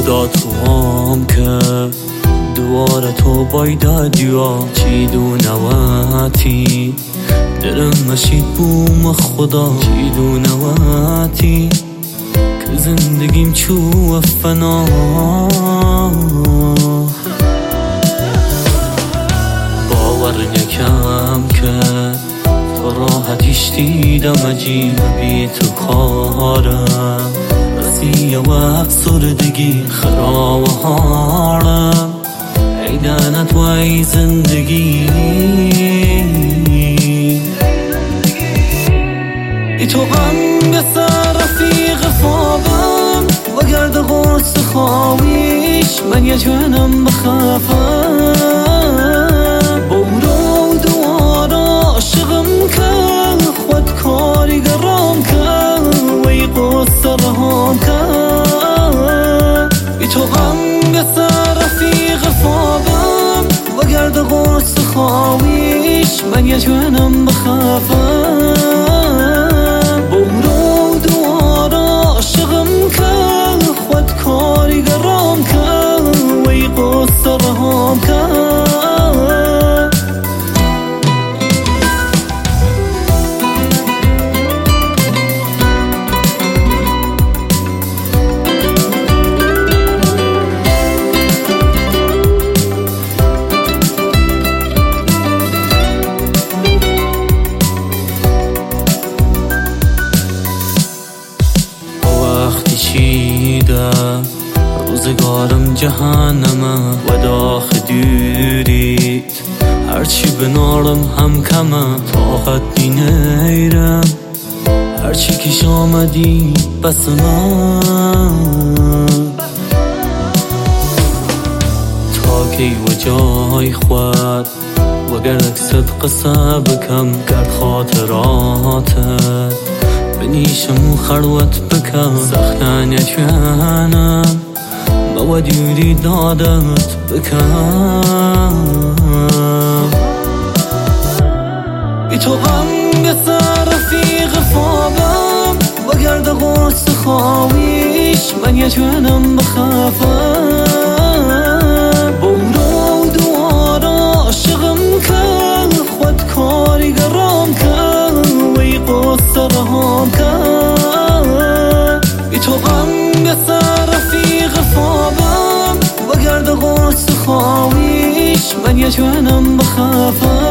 خدا تو هم که دواره تو باید دیا چی دونواتی درم مشید بوم خدا چی دونواتی که زندگیم چو فنا باور نکم که تو راحتیش دیدم عجیب بی تو کارم رسی و افسردگی خراب حالم ای لعنت و ای زندگی ای تو غم سر رفیق خوابم و گرد قرص خوابیش من یه جانم بخافم با او رو دوارا عاشقم که خود کاری گرام که و ای قصه رهام که ای تو غم سر رفیق خوابم و گرد قرص خوابیش من یه جانم بخافم با او رو دوارا عاشقم که خود کاری گرام که و ای قصه رهام که چیده روزگارم جهنمه و داخ دوریت هرچی بنارم هم کمه طاقت بی نیرم هرچی کش آمدی بس من تا کی و جای خود و گردک صدق بکم گرد خاطراتت بنیشم و خلوت بکم سختن یکانم با دیوری دادت بکم ای تو غم سر رفیق خوابم و گرد قرص خوابیش من یه جانم بخافم با او رو دوارا عاشقم که خود کاری گرام که و ای قصه رهام که ای تو غم سر رفیق خوابم و گرد قرص خوابیش من یه جانم بخافم